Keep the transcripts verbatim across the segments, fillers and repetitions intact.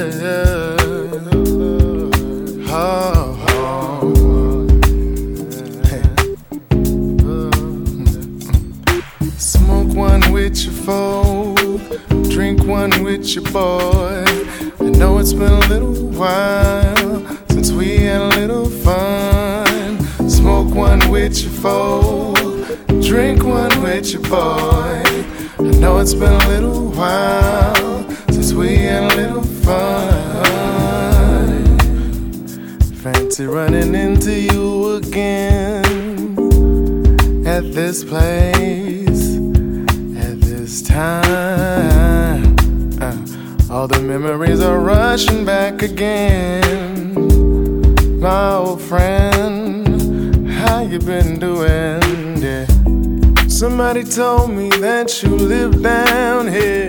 Oh, oh. Hey. Smoke one with your folk, drink one with your boy. I know it's been a little while since we had a little fun. Smoke one with your folk, drink one with your boy. I know it's been a little while since we had a little fun. Fancy running into you again at this place, at this time. Uh, all the memories are rushing back again. My old friend, how you been doing? Yeah. Somebody told me that you live down here.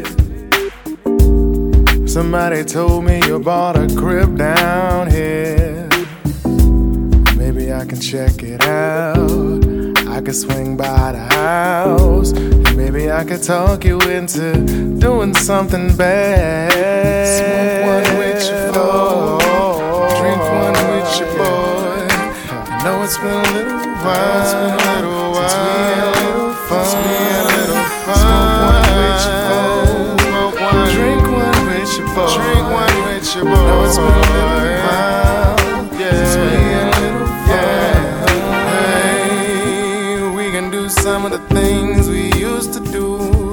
Somebody told me you bought a crib down here. Maybe I can check it out. I could swing by the house, and maybe I could talk you into doing something bad. Smoke one with your folk, drink one with your boy. I know it's been a little while, it's been a little while since we had a little fun. Since we had a little fun. Smoke one with your folk, smoke one, drink one with your boy. Drink one with your boy. I know it's been a little while, yeah, since we had a little fun. Some of the things we used to do,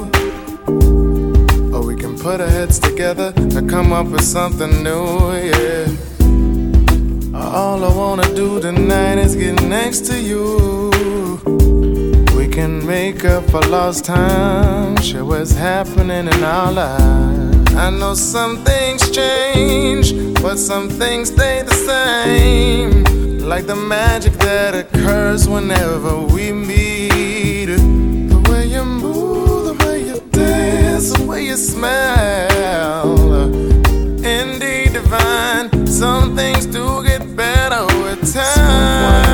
or we can put our heads together to come up with something new, yeah. All I wanna do tonight is get next to you. We can make up for lost time, share what's happening in our lives. I know some things change, but some things stay the same, like the magic that occurs whenever we meet. The way you move, the way you dance, the way you smell, indeed divine. Some things do get better with time.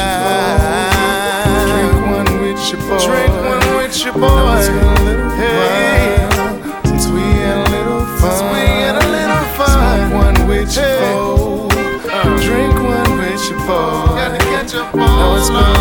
Drink one with your boy. Drink one with your boy. Hey, since we had a little fun. Since we had a little fun. Smoke one with your boy. Drink one with your boy. Gotta get your boy.